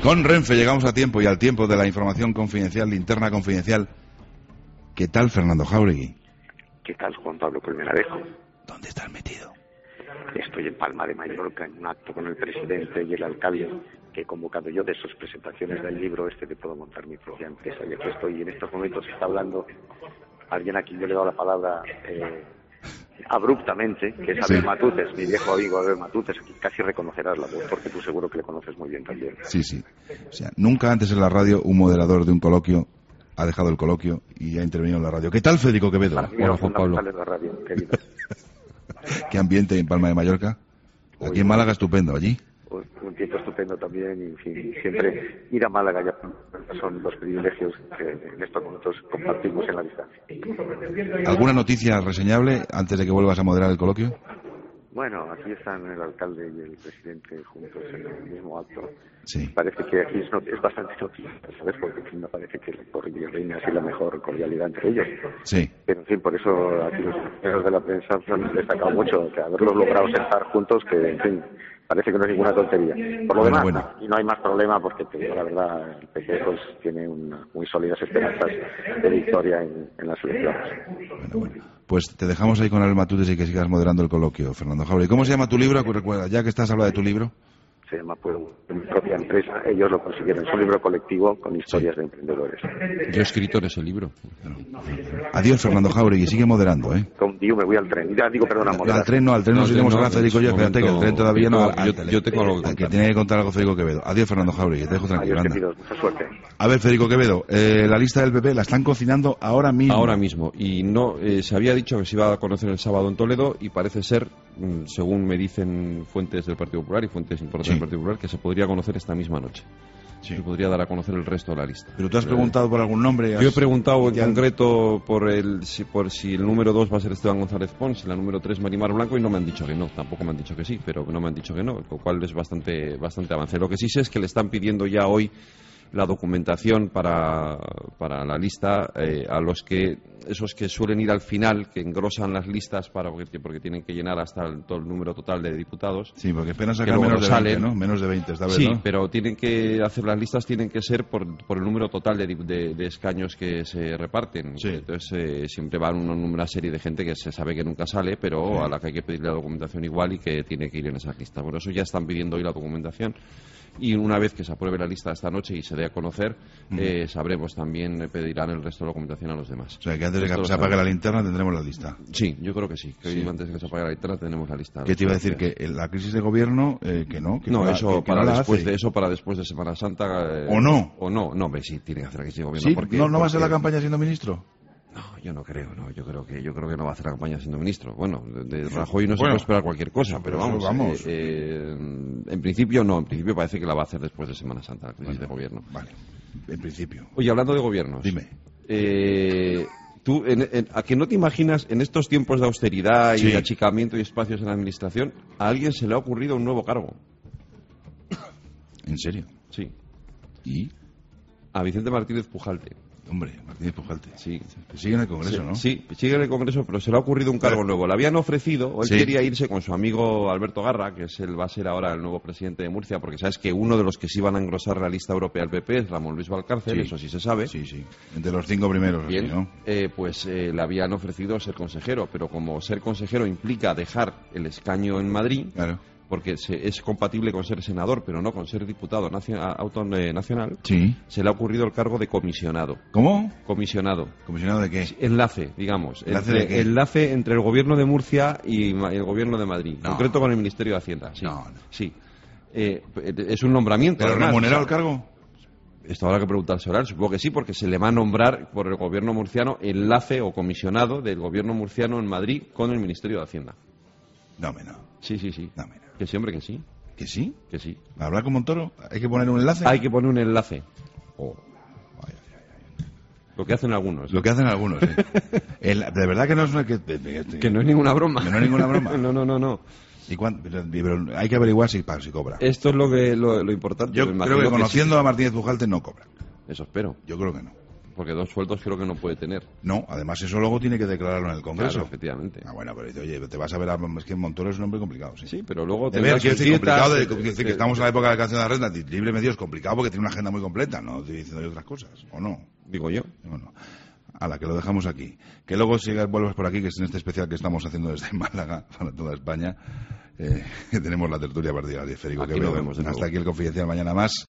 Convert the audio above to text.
Con Renfe llegamos a tiempo y al tiempo de la información confidencial, linterna confidencial. ¿Qué tal, Fernando Jáuregui? ¿Qué tal, Juan Pablo Colmenarejo? ¿Dónde estás metido? Estoy en Palma de Mallorca en un acto con el presidente y el alcalde que he convocado yo de sus presentaciones del libro de Puedo montar mi propia empresa. Y aquí estoy, y en estos momentos está hablando alguien a quien yo le he dado la palabra abruptamente, que es Abel Matutes, mi viejo amigo Abel Matutes. Aquí casi reconocerás la voz, porque tú seguro que le conoces muy bien también. Sí. O sea, nunca antes en la radio un moderador de un coloquio ha dejado el coloquio y ha intervenido en la radio. ¿Qué tal, Federico Quevedo? Hola, Juan Pablo. La radio, querido. ¿Qué ambiente en Palma de Mallorca? Aquí en Málaga estupendo, allí. Un tiempo estupendo también, y en fin, siempre ir a Málaga ya son los privilegios que en estos momentos compartimos en la distancia. ¿Alguna noticia reseñable antes de que vuelvas a moderar el coloquio? Bueno, aquí están el alcalde y el presidente juntos en el mismo acto. Sí. Parece que aquí es bastante noticia, ¿sabes? Porque en fin, me parece que reina así la mejor cordialidad entre ellos. Sí. Pero en fin, por eso aquí los compañeros de la prensa han destacado mucho que haberlos logrado sentar juntos, que en fin, parece que no es ninguna tontería. Por lo demás, y no hay más problema, porque te digo la verdad, el PP pues tiene muy sólidas esperanzas de victoria en las elecciones. Bueno. Pues te dejamos ahí con Abel Matutes y que sigas moderando el coloquio, Fernando Jáuregui. ¿Cómo se llama tu libro? Recuerda, ya que estás, habla de tu libro. Se llama Puedo, mi propia empresa. Ellos lo consiguieron. Es un libro colectivo con historias de emprendedores. Yo he escrito en ese libro. Adiós, Fernando Jáuregui. Sigue moderando, ¿eh? Con Dios me voy al tren. Ya digo, perdona, moderar. Al tren nos iremos ahora, Federico. Yo, espérate, que el tren todavía no... Yo tengo algo que contar. Que tiene que contar algo Federico Quevedo. Adiós, Fernando Jáuregui. Te dejo tranquilo. Adiós, queridos. Mucha suerte. A ver, Federico Quevedo, la lista del PP la están cocinando ahora mismo. Ahora mismo. Y no se había dicho que se iba a conocer el sábado en Toledo y parece ser, según me dicen fuentes del Partido Popular y fuentes importantes del Partido Popular, que se podría conocer esta misma noche. Se podría dar a conocer el resto de la lista. ¿Pero tú has preguntado por algún nombre? Yo he preguntado en concreto por si el número 2 va a ser Esteban González Pons y la número 3 Marimar Blanco, y no me han dicho que no. Tampoco me han dicho que sí, pero no me han dicho que no, lo cual es bastante avance. Lo que sí sé es que le están pidiendo ya hoy la documentación para la lista a esos que suelen ir al final, que engrosan las listas porque tienen que llenar hasta todo el número total de diputados. Sí, porque esperan sacar menos de 20, ¿no? Menos de 20 esta vez, sí, ¿no? pero tienen que hacer las listas, tienen que ser por el número total de escaños que se reparten. Sí. Entonces siempre va una serie de gente que se sabe que nunca sale, pero a la que hay que pedirle la documentación igual y que tiene que ir en esa lista. Por eso ya están pidiendo hoy la documentación. Y una vez que se apruebe la lista esta noche y se dé a conocer, sabremos también, pedirán el resto de la documentación a los demás. O sea, que antes de que se apague la linterna tendremos la lista. Sí, yo creo que sí. Que hoy, antes de que se apague la linterna, tenemos la lista. ¿Qué te iba a decir? Que la crisis de gobierno, que no. Que no, eso para después de eso para después de Semana Santa. ¿O no? O no, sí, tiene que hacer la crisis de gobierno. ¿Sí? Porque, ¿No va a ser la campaña siendo ministro? No, yo no creo, no. Yo creo que no va a hacer la campaña siendo ministro. Bueno, de Rajoy no se puede esperar cualquier cosa, pero vamos. En principio no, en principio parece que la va a hacer después de Semana Santa, la crisis de gobierno. Vale, en principio. Oye, hablando de gobiernos. Dime. Tú, ¿a que no te imaginas, en estos tiempos de austeridad y de achicamiento y espacios en la administración, a alguien se le ha ocurrido un nuevo cargo? ¿En serio? Sí. ¿Y? A Vicente Martínez Pujalte. Hombre, Martínez Pujalte. Sí. Sigue en el Congreso, ¿no? Sí, sigue en el Congreso, pero se le ha ocurrido un cargo nuevo. Le habían ofrecido, o él quería irse con su amigo Alberto Garra, que va a ser ahora el nuevo presidente de Murcia, porque sabes que uno de los que sí van a engrosar la lista europea del PP es Ramón Luis Valcárcel, eso sí se sabe. Sí. Entre los 5 primeros. Bien, así, ¿no? pues le habían ofrecido ser consejero, pero como ser consejero implica dejar el escaño en Madrid... Claro. Porque es compatible con ser senador, pero no con ser diputado nacional, se le ha ocurrido el cargo de comisionado. ¿Cómo? Comisionado. ¿Comisionado de qué? Enlace, digamos. ¿Enlace entre el gobierno de Murcia y el gobierno de Madrid. En concreto con el Ministerio de Hacienda. Sí. Sí. Es un nombramiento. ¿Pero remunerado el cargo? Esto habrá que preguntárselo a él. Supongo que sí, porque se le va a nombrar por el gobierno murciano enlace o comisionado del gobierno murciano en Madrid con el Ministerio de Hacienda. No. Sí. Que sí, hombre, que sí. ¿Que sí? Que sí. ¿Para hablar con Montoro hay que poner un enlace? Hay que poner un enlace. Lo que hacen algunos. Lo que hacen algunos, sí. De verdad que no es una... Que no es ninguna broma. Que no es ninguna broma. No. Pero hay que averiguar si cobra. Esto es lo importante. Yo creo que conociendo a Martínez Pujalte no cobra. Eso espero. Yo creo que no. porque 2 sueldos creo que no puede tener. No, además eso luego tiene que declararlo en el Congreso. Claro, efectivamente. Bueno, pero oye, te vas a ver es que Montoro es un hombre complicado, sí. Sí, pero luego... De ver, quiero decir, complicado, que estamos en la época de la canción de la renta, libre medio es complicado porque tiene una agenda muy completa, no estoy diciendo otras cosas, ¿o no? Digo yo. Bueno, ala, que lo dejamos aquí. Que luego vuelvas por aquí, que es en este especial que estamos haciendo desde Málaga para toda España. Que tenemos la tertulia partida de Férico, que nos vemos de nuevo. Hasta aquí el Confidencial, mañana más.